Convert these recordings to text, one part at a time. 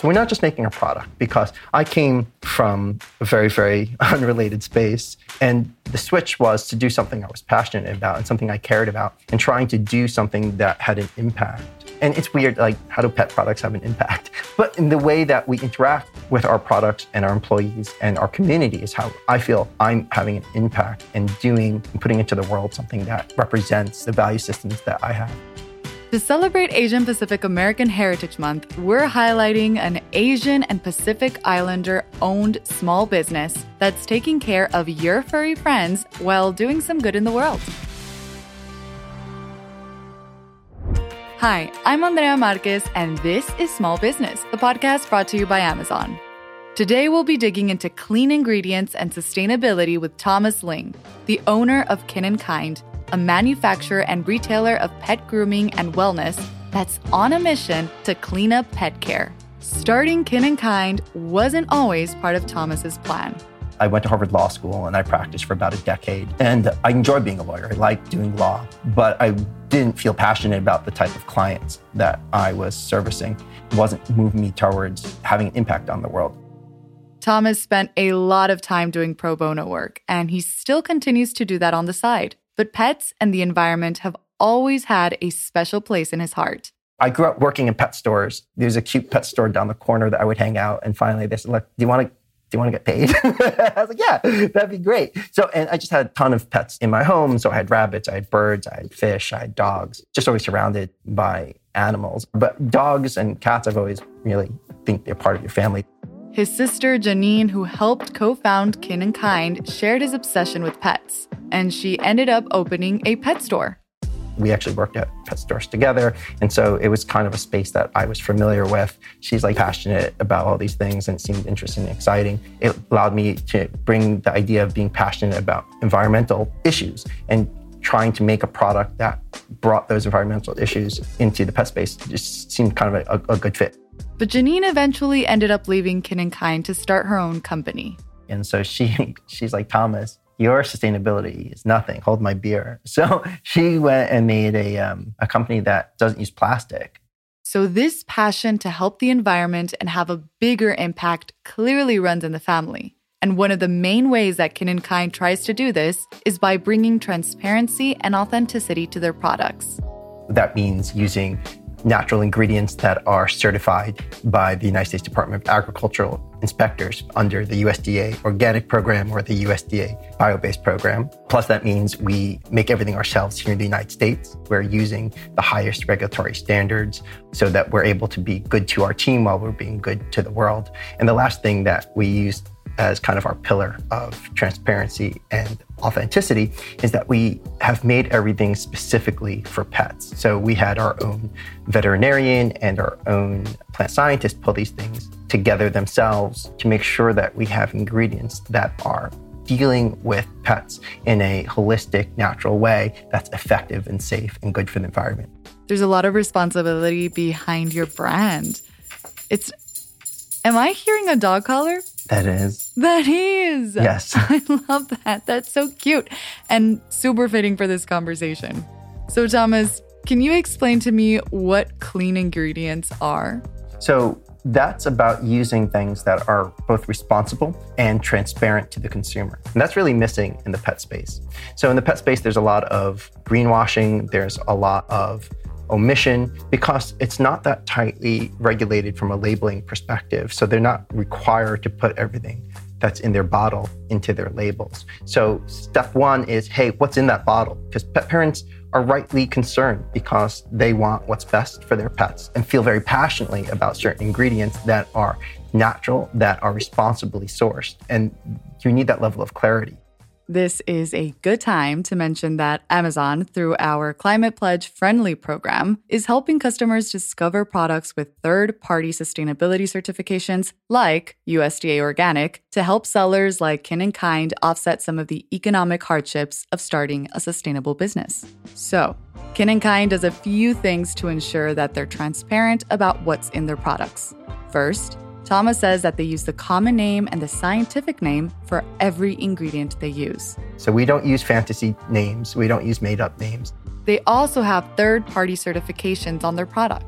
So we're not just making a product, because I came from a very, very unrelated space. And the switch was to do something I was passionate about and something I cared about, and trying to do something that had an impact. And it's weird, like, how do pet products have an impact? But in the way that we interact with our products and our employees and our community is how I feel I'm having an impact and putting into the world something that represents the value systems that I have. To celebrate Asian Pacific American Heritage Month, we're highlighting an Asian and Pacific Islander-owned small business that's taking care of your furry friends while doing some good in the world. Hi, I'm Andrea Marquez, and this is Small Business, the podcast brought to you by Amazon. Today, we'll be digging into clean ingredients and sustainability with Thomas Ling, the owner of Kin + Kind, a manufacturer and retailer of pet grooming and wellness that's on a mission to clean up pet care. Starting Kin + Kind wasn't always part of Thomas's plan. I went to Harvard Law School and I practiced for about a decade. And I enjoyed being a lawyer. I liked doing law, but I didn't feel passionate about the type of clients that I was servicing. It wasn't moving me towards having an impact on the world. Thomas spent a lot of time doing pro bono work, and he still continues to do that on the side. But pets and the environment have always had a special place in his heart. I grew up working in pet stores. There's a cute pet store down the corner that I would hang out. And finally they said, look, do you want to get paid? I was like, yeah, that'd be great. So, and I just had a ton of pets in my home. So I had rabbits, I had birds, I had fish, I had dogs, just always surrounded by animals. But dogs and cats, I've always really think they're part of your family. His sister, Janine, who helped co-found Kin + Kind, shared his obsession with pets, and she ended up opening a pet store. We actually worked at pet stores together. And so it was kind of a space that I was familiar with. She's like passionate about all these things and it seemed interesting and exciting. It allowed me to bring the idea of being passionate about environmental issues and trying to make a product that brought those environmental issues into the pet space. It just seemed kind of a good fit. But Janine eventually ended up leaving Kin + Kind to start her own company. And so she's like, Thomas, your sustainability is nothing. Hold my beer. So she went and made a company that doesn't use plastic. So this passion to help the environment and have a bigger impact clearly runs in the family. And one of the main ways that Kin + Kind tries to do this is by bringing transparency and authenticity to their products. That means using natural ingredients that are certified by the United States Department of Agricultural inspectors under the USDA organic program or the USDA bio-based program. Plus, that means we make everything ourselves here in the United States. We're using the highest regulatory standards so that we're able to be good to our team while we're being good to the world. And the last thing that we use as kind of our pillar of transparency and authenticity is that we have made everything specifically for pets. So we had our own veterinarian and our own plant scientist pull these things together themselves to make sure that we have ingredients that are dealing with pets in a holistic, natural way that's effective and safe and good for the environment. There's a lot of responsibility behind your brand. Am I hearing a dog collar? That is. That is. Yes. I love that. That's so cute and super fitting for this conversation. So Thomas, can you explain to me what clean ingredients are? So that's about using things that are both responsible and transparent to the consumer. And that's really missing in the pet space. So in the pet space, there's a lot of greenwashing. There's a lot of omission because it's not that tightly regulated from a labeling perspective. So they're not required to put everything that's in their bottle into their labels. So step one is, hey, what's in that bottle? Because pet parents are rightly concerned because they want what's best for their pets and feel very passionately about certain ingredients that are natural, that are responsibly sourced. And you need that level of clarity. This is a good time to mention that Amazon, through our Climate Pledge Friendly program, is helping customers discover products with third-party sustainability certifications like USDA Organic to help sellers like Kin + Kind offset some of the economic hardships of starting a sustainable business. So, Kin + Kind does a few things to ensure that they're transparent about what's in their products. First, Thomas says that they use the common name and the scientific name for every ingredient they use. So we don't use fantasy names. We don't use made-up names. They also have third-party certifications on their products.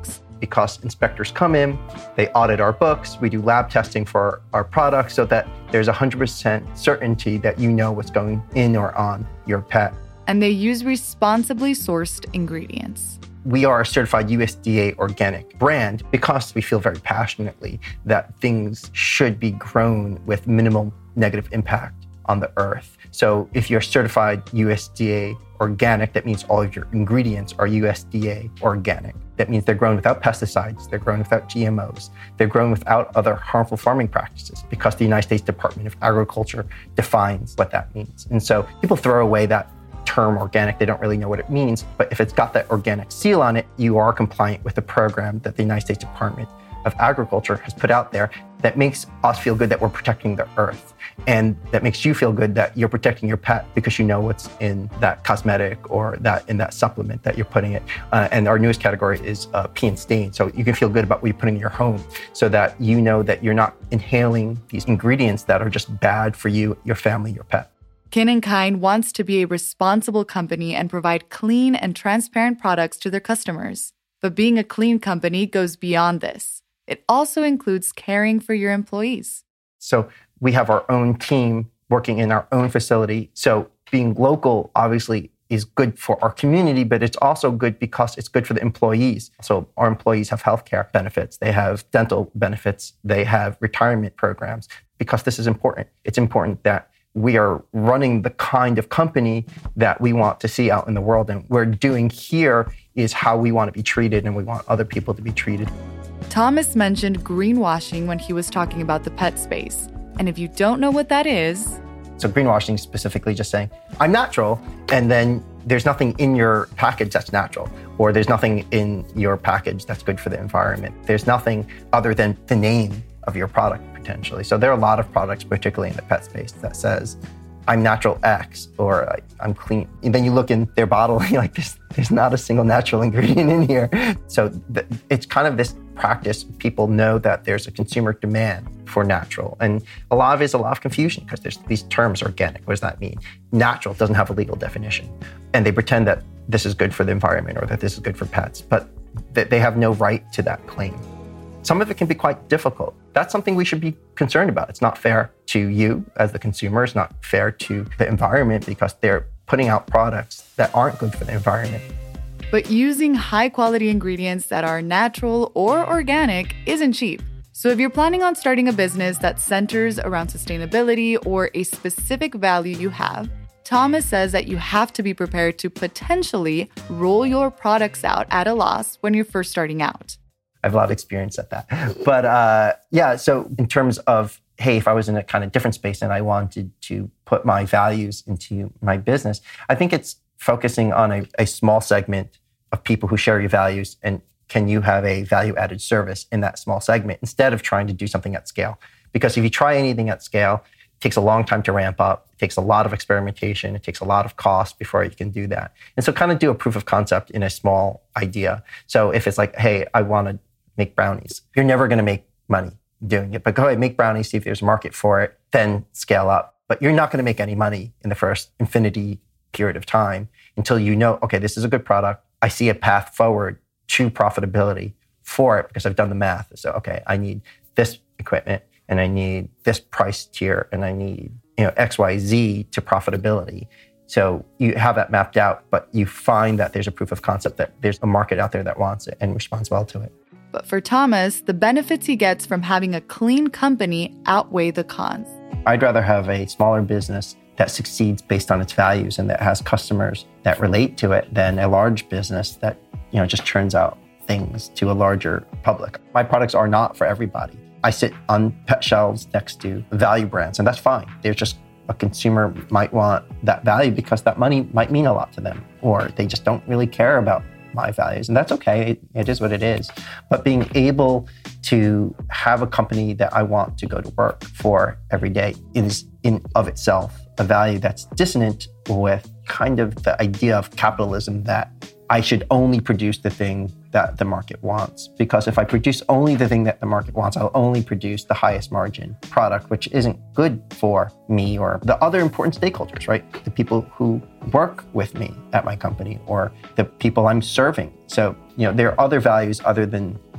because inspectors come in, they audit our books, we do lab testing for our products so that there's 100% certainty that you know what's going in or on your pet. And they use responsibly sourced ingredients. We are a certified USDA organic brand because we feel very passionately that things should be grown with minimal negative impact on the earth. So if you're certified USDA organic, that means all of your ingredients are USDA organic. That means they're grown without pesticides, they're grown without GMOs, they're grown without other harmful farming practices because the United States Department of Agriculture defines what that means. And so people throw away that term organic, they don't really know what it means, but if it's got that organic seal on it, you are compliant with the program that the United States Department of Agriculture has put out there that makes us feel good that we're protecting the earth. And that makes you feel good that you're protecting your pet because you know what's in that cosmetic or that in that supplement that you're putting it. And our newest category is pee and stain. So you can feel good about what you're putting in your home so that you know that you're not inhaling these ingredients that are just bad for you, your family, your pet. Kin + Kind wants to be a responsible company and provide clean and transparent products to their customers. But being a clean company goes beyond this. It also includes caring for your employees. So we have our own team working in our own facility. So being local obviously is good for our community, but it's also good because it's good for the employees. So our employees have healthcare benefits, they have dental benefits, they have retirement programs, because this is important. It's important that we are running the kind of company that we want to see out in the world. And what we're doing here is how we want to be treated and we want other people to be treated. Thomas mentioned greenwashing when he was talking about the pet space. And if you don't know what that is... So greenwashing is specifically just saying, I'm natural, and then there's nothing in your package that's natural, or there's nothing in your package that's good for the environment. There's nothing other than the name of your product, potentially. So there are a lot of products, particularly in the pet space, that says, I'm natural X, or I'm clean. And then you look in their bottle, and you're like, there's not a single natural ingredient in here. So it's kind of this practice. People know that there's a consumer demand for natural. And a lot of it is a lot of confusion because there's these terms, organic, what does that mean? Natural doesn't have a legal definition. And they pretend that this is good for the environment or that this is good for pets, but they have no right to that claim. Some of it can be quite difficult. That's something we should be concerned about. It's not fair to you as the consumer. It's not fair to the environment because they're putting out products that aren't good for the environment. But using high-quality ingredients that are natural or organic isn't cheap. So if you're planning on starting a business that centers around sustainability or a specific value you have, Thomas says that you have to be prepared to potentially roll your products out at a loss when you're first starting out. I have a lot of experience at that. But so in terms of, hey, if I was in a kind of different space and I wanted to put my values into my business, I think it's focusing on a small segment of people who share your values, and can you have a value-added service in that small segment instead of trying to do something at scale? Because if you try anything at scale, it takes a long time to ramp up. It takes a lot of experimentation. It takes a lot of cost before you can do that. And so kind of do a proof of concept in a small idea. So if it's like, hey, I want to make brownies. You're never going to make money doing it, but go ahead, make brownies, see if there's a market for it, then scale up. But you're not going to make any money in the first infinity period of time until you know, okay, this is a good product. I see a path forward to profitability for it because I've done the math. So, okay, I need this equipment and I need this price tier and I need, X, Y, Z to profitability. So you have that mapped out, but you find that there's a proof of concept that there's a market out there that wants it and responds well to it. But for Thomas, the benefits he gets from having a clean company outweigh the cons. I'd rather have a smaller business that succeeds based on its values and that has customers that relate to it than a large business that, just churns out things to a larger public. My products are not for everybody. I sit on pet shelves next to value brands, and that's fine. There's just a consumer might want that value because that money might mean a lot to them, or they just don't really care about my values, and that's okay. It is what it is. But being able to have a company that I want to go to work for every day is in of itself a value that's dissonant with kind of the idea of capitalism that I should only produce the thing that the market wants. Because if I produce only the thing that the market wants, I'll only produce the highest margin product, which isn't good for me or the other important stakeholders, right? The people who work with me at my company or the people I'm serving. So, there are other values other than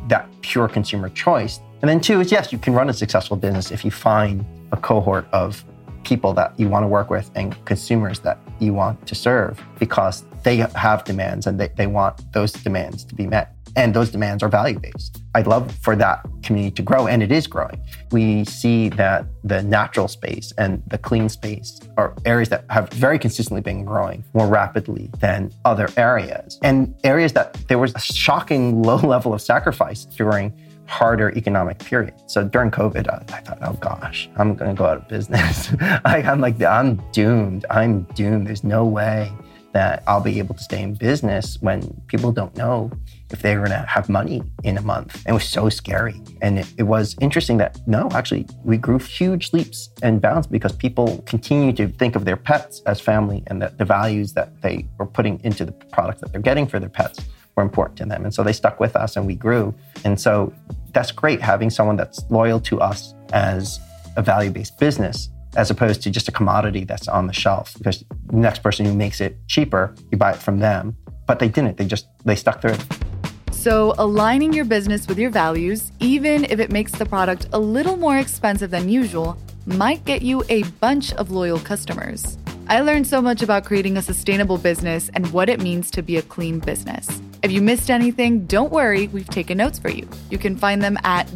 that pure consumer choice. And then 2 is, yes, you can run a successful business if you find a cohort of people that you want to work with and consumers that you want to serve, because they have demands and they want those demands to be met. And those demands are value-based. I'd love for that community to grow, and it is growing. We see that the natural space and the clean space are areas that have very consistently been growing more rapidly than other areas. And areas that there was a shocking low level of sacrifice during harder economic period. So during COVID, I thought, oh gosh, I'm going to go out of business. I'm doomed. There's no way that I'll be able to stay in business when people don't know if they're going to have money in a month. And it was so scary. And it was interesting that, no, actually, we grew huge leaps and bounds because people continue to think of their pets as family, and that the values that they were putting into the product that they're getting for their pets were important to them. And so they stuck with us and we grew. And so that's great, having someone that's loyal to us as a value-based business, as opposed to just a commodity that's on the shelf, because the next person who makes it cheaper, you buy it from them. But they didn't. They stuck through it. So aligning your business with your values, even if it makes the product a little more expensive than usual, might get you a bunch of loyal customers. I learned so much about creating a sustainable business and what it means to be a clean business. If you missed anything, don't worry, we've taken notes for you. You can find them at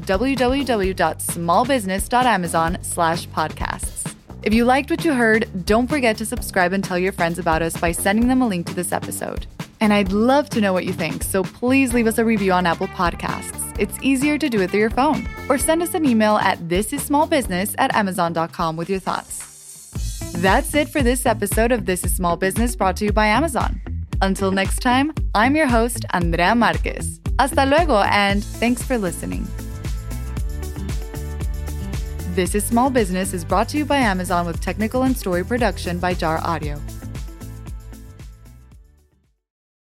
www.smallbusiness.amazon/podcasts. If you liked what you heard, don't forget to subscribe and tell your friends about us by sending them a link to this episode. And I'd love to know what you think, so please leave us a review on Apple Podcasts. It's easier to do it through your phone. Or send us an email at thisissmallbusiness@amazon.com with your thoughts. That's it for this episode of This is Small Business, brought to you by Amazon. Until next time, I'm your host, Andrea Marquez. Hasta luego, and thanks for listening. This is Small Business is brought to you by Amazon with technical and story production by Jar Audio.